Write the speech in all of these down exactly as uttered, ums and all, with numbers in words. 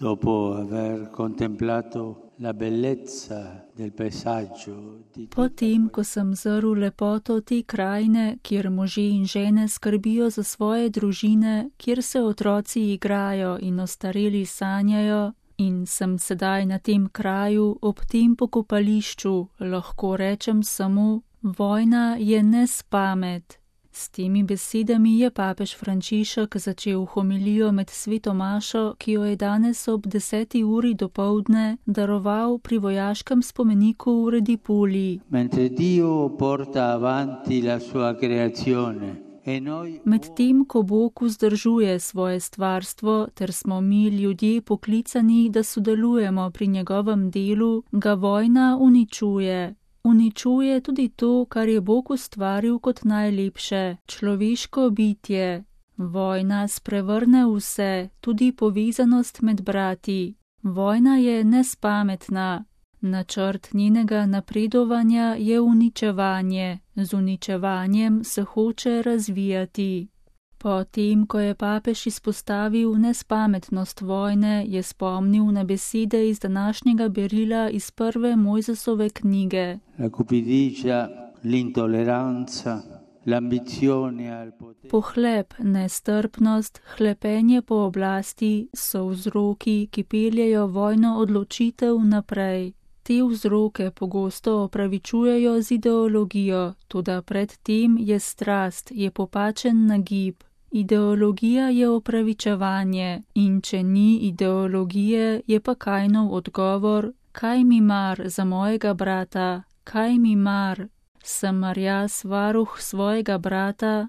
Dopo aver contemplato la bellezza del paesaggio di Potem, ko sem zrl lepoto te krajine, kjer možje in žene skrbijo za svoje družine, kjer se otroci igrajo in ostareli sanjajo, in sem sedaj na tem kraju, ob tem pokopališču, lahko rečem samo, vojna je nespamet. S temi besedami je papež Frančišek začel homilijo med sveto mašo, ki jo je danes ob deseti uri dopoldne daroval pri vojaškem spomeniku v Redipoli. Mentre Dio porta avanti la sua creazione e noi Medtem, ko Bog vzdržuje svoje stvarstvo, ter smo mi ljudje poklicani, da sodelujemo pri njegovem delu, ga vojna uničuje. Uničuje tudi to, kar je Bog ustvaril kot najlepše, človeško bitje. Vojna sprevrne vse, tudi povezanost med brati. Vojna je nespametna. Načrt njenega napredovanja je uničevanje. Z uničevanjem se hoče razvijati. Potem, ko je papež izpostavil nespametnost vojne, je spomnil na besede iz današnjega berila iz prve Mojzesove knjige. la cupidigia, l'intolleranza, l'ambizione al potere. Pohlep, nestrpnost, hlepenje po oblasti so vzroki, ki peljejo vojno odločitev naprej. Te vzroke pogosto opravičujejo z ideologijo, toda pred tem je strast, je popačen nagib. Ideologija je opravičevanje in če ni ideologije, je pa Kainov odgovor, kaj mi mar za mojega brata, kaj mi mar, sem mar jaz varuh svojega brata.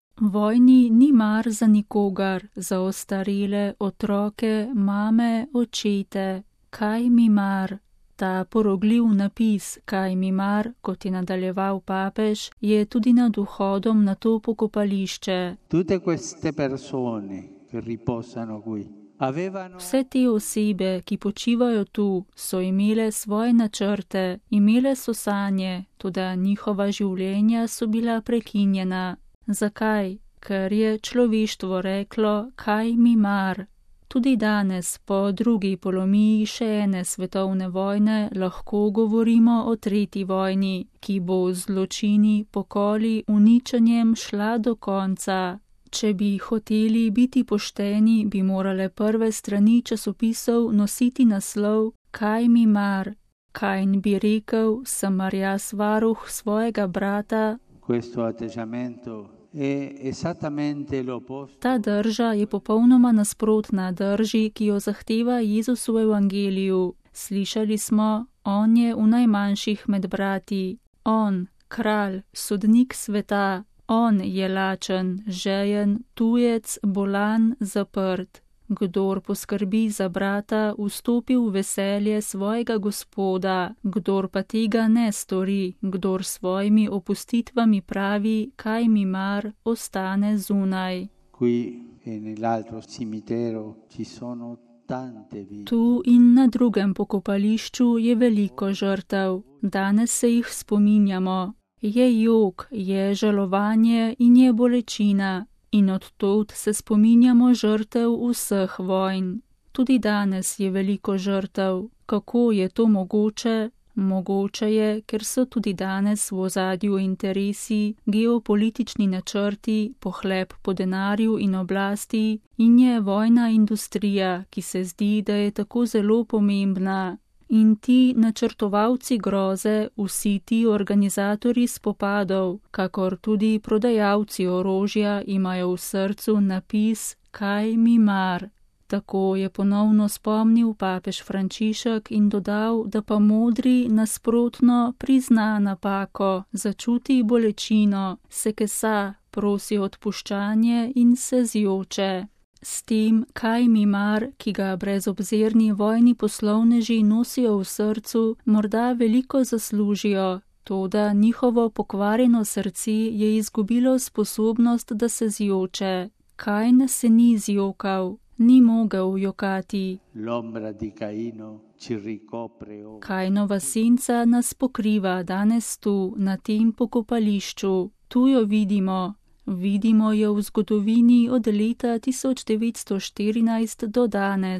Vojni ni mar za nikogar, za ostarele, otroke, mame, očete, kaj mi mar. Ta porogljiv napis, kaj mi mar, kot je nadaljeval papež, je tudi nad vhodom na to pokopališče. Tutte queste persone che riposano qui avevano Vse te osebe, ki počivajo tu, so imele svoje načrte, imele so sanje, toda njihova življenja so bila prekinjena. Zakaj? Ker je človeštvo reklo, kaj mi mar. Tudi danes, po drugi polomiji še ene svetovne vojne, lahko govorimo o tretji vojni, ki bo z zločini, pokoli, uničenjem šla do konca. Če bi hoteli biti pošteni, bi morale prve strani časopisov nositi naslov Kaj mi mar? Kain bi rekel, sem mar jaz varuh svojega brata. questo atteggiamento è esattamente l'opposto. Ta drža je popolnoma nasprotna drži, ki jo zahteva Jezus v evangeliju. Slišali smo, on je v najmanjših med brati. On, kralj, sodnik sveta. On je lačen, žejen, tujec, bolan, zaprt. Kdor poskrbi za brata, vstopi v veselje svojega Gospoda, kdor pa tega ne stori, kdor svojimi opustitvami pravi, kaj mi mar, ostane zunaj. Qui e nell'altro cimitero ci sono tante vite. Tu in na drugem pokopališču je veliko žrtev. Danes se jih spominjamo. Je jok, je žalovanje in je bolečina. In od tod se spominjamo žrtev vseh vojn. Tudi danes je veliko žrtev. Kako je to mogoče? Mogoče je, ker so tudi danes v ozadju interesi, geopolitični načrti, pohlep po denarju in oblasti in je vojna industrija, ki se zdi, da je tako zelo pomembna. In ti načrtovalci groze, vsi ti organizatorji spopadov, kakor tudi prodajalci orožja, imajo v srcu napis Kaj mi mar. Tako je ponovno spomnil papež Frančišek in dodal, da pa modri nasprotno prizna napako, začuti bolečino, se kesa, prosi odpuščanje in se zjoče. S tem, kaj mi mar, ki ga brezobzirni vojni poslovneži nosijo v srcu, morda veliko zaslužijo, toda njihovo pokvarjeno srce je izgubilo sposobnost, da se zjoče. Kain se ni zjokal, ni mogel jokati. L'ombra di Caino ci ricopre ora. Kainova senca nas pokriva danes tu, na tem pokopališču. Tu jo vidimo. Vidimo jo v zgodovini od leta tisoč devetsto štirinajst do danes.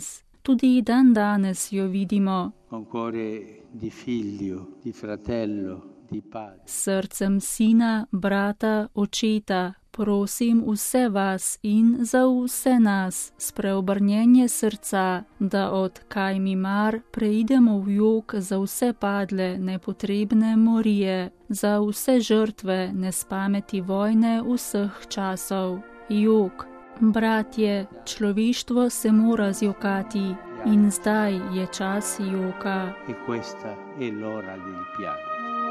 tudi dan danes jo vidimo. Con cuore di figlio, di fratello, di padre. S srcem sina, brata, očeta, prosim vse vas in za vse nas s preobrnjenje srca, da od kaj mi mar preidemo v jok za vse padle nepotrebne morije, za vse žrtve nespameti vojne vseh časov. Jok, bratje, človeštvo se mora zjokati in zdaj je čas joka. E questa è l'ora del pianto.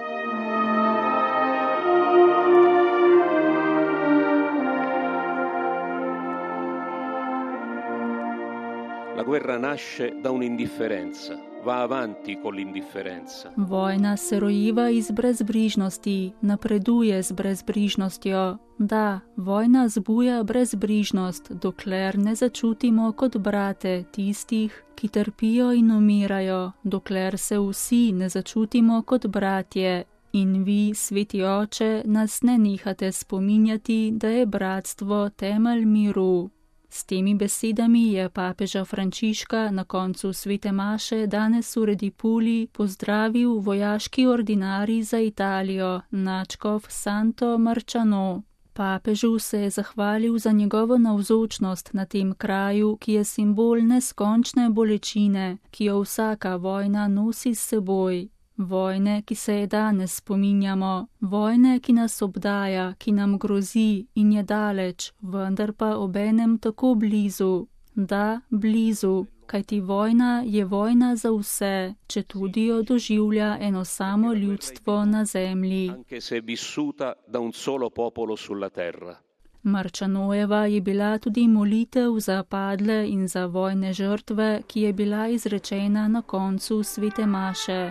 La guerra nasce da un'indifferenza, va avanti con l'indifferenza. Vojna se rojiva iz brezbrižnosti, napreduje z brezbrižnostjo. Da, vojna zbuja brezbrižnost, dokler ne začutimo kot brate tistih, ki trpijo in umirajo, dokler se vsi ne začutimo kot bratje. In vi, sveti oče, nas ne nehate spominjati, da je bratstvo temelj miru. S temi besedami je papeža Frančiška na koncu svete maše danes v Redipuli pozdravil vojaški ordinarij za Italijo, nadškof Santo Marciano. Papežu se je zahvalil za njegovo navzočnost na tem kraju, ki je simbol neskončne bolečine, ki jo vsaka vojna nosi s seboj. Vojne, ki se je danes spominjamo, vojne, ki nas obdaja, ki nam grozi in je daleč, vendar pa obenem tako blizu. Da, blizu, kajti vojna je vojna za vse, če tudi jo doživlja eno samo ljudstvo na zemlji. Anche se vissuta da un solo popolo sulla terra. Marcianojeva je bila tudi molitev za padle in za vojne žrtve, ki je bila izrečena na koncu svete maše.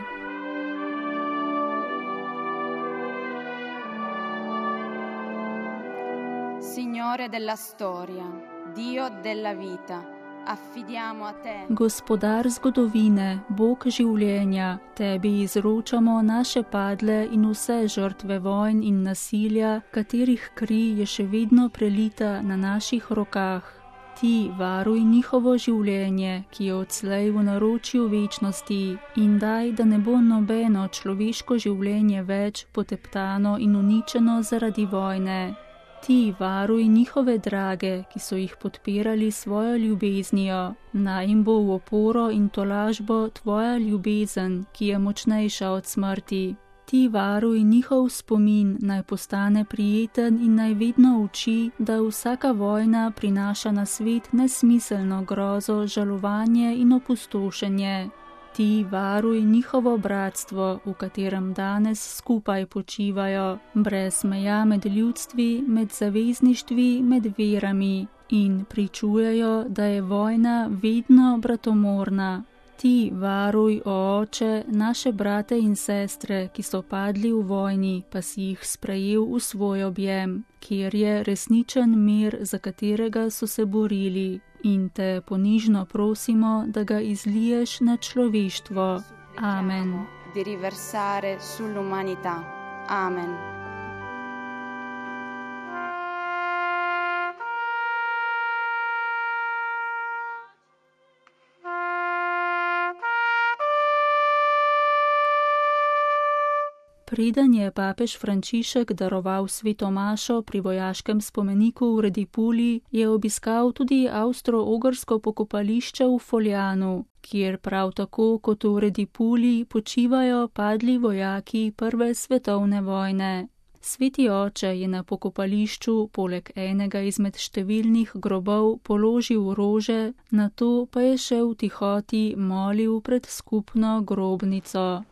Signore della storia, Dio della vita, affidiamo a te. Gospodar zgodovine, Bog življenja, tebi izročamo naše padle in vse žrtve vojn in nasilja, katerih kri je še vedno prelita na naših rokah. Ti varuj njihovo življenje, ki je odslej v naročju večnosti, in daj, da ne bo nobeno človeško življenje več poteptano in uničeno zaradi vojne. Ti varuj njihove drage, ki so jih podpirali svojo ljubeznijo. Naj jim bo v oporo in tolažbo tvoja ljubezen, ki je močnejša od smrti. Ti varuj njihov spomin, naj postane prijeten in naj vedno uči, da vsaka vojna prinaša na svet nesmiselno grozo, žalovanje in opustošenje. Ti varuj njihovo bratstvo, v katerem danes skupaj počivajo, brez meja med ljudstvi, med zavezništvi, med verami in pričujejo, da je vojna vedno bratomorna. Ti varuj, o Oče, naše brate in sestre, ki so padli v vojni, pa si jih sprejel v svoj objem, kjer je resničen mir, za katerega so se borili. In te ponižno prosimo, da ga izliješ na človeštvo. Amen. Di riversare sull'umanità. Amen. Preden je papež Frančišek daroval sveto mašo pri vojaškem spomeniku v Redipuli, je obiskal tudi avstro-ogrsko pokopališče v Foljanu, kjer prav tako kot v Redipuli počivajo padli vojaki prve svetovne vojne. Sveti oče je na pokopališču poleg enega izmed številnih grobov položil rože, nato pa je še v tihoti molil pred skupno grobnico.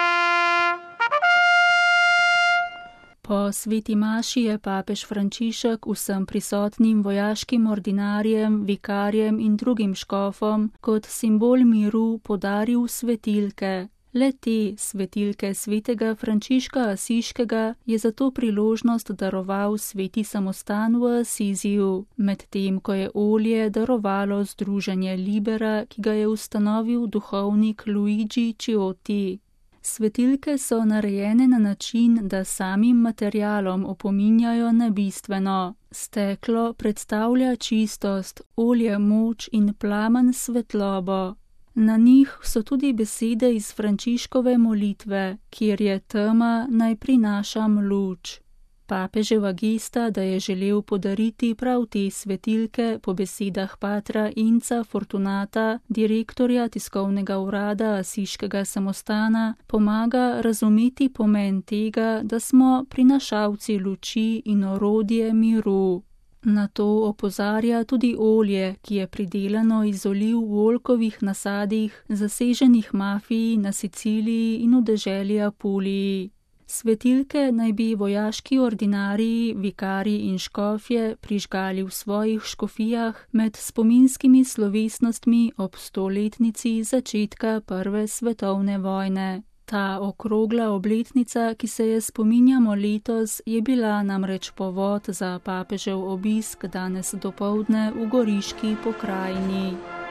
Po sveti maši je papež Frančišek vsem prisotnim vojaškim ordinarjem, vikarjem in drugim škofom kot simbol miru podaril svetilke. Le te svetilke svetega Frančiška Asiškega je zato priložnost daroval sveti samostan v Asiziju, medtem ko je olje darovalo združenje Libera, ki ga je ustanovil duhovnik Luigi Ciotti. Svetilke so narejene na način, da samim materialom opominjajo na bistveno. Steklo predstavlja čistost, olje moč in plamen svetlobo. Na njih so tudi besede iz Frančiškove molitve, kjer je tema, naj prinašam luč. Papeževa gesta, da je želel podariti prav te svetilke, po besedah patra Inca Fortunata, direktorja tiskovnega urada Asiškega samostana, pomaga razumeti pomen tega, da smo prinašalci luči in orodje miru. Na to opozarja tudi olje, ki je pridelano iz oliv v oljkovih nasadih, zaseženih mafiji na Siciliji in v deželi Apuliji. Svetilke naj bi vojaški ordinariji, vikarji in škofje prižgali v svojih škofijah med spominskimi slovesnostmi ob stoletnici začetka Prve svetovne vojne. Ta okrogla obletnica, ki se je spominjamo letos, je bila namreč povod za papežev obisk danes dopoldne v Goriški pokrajini.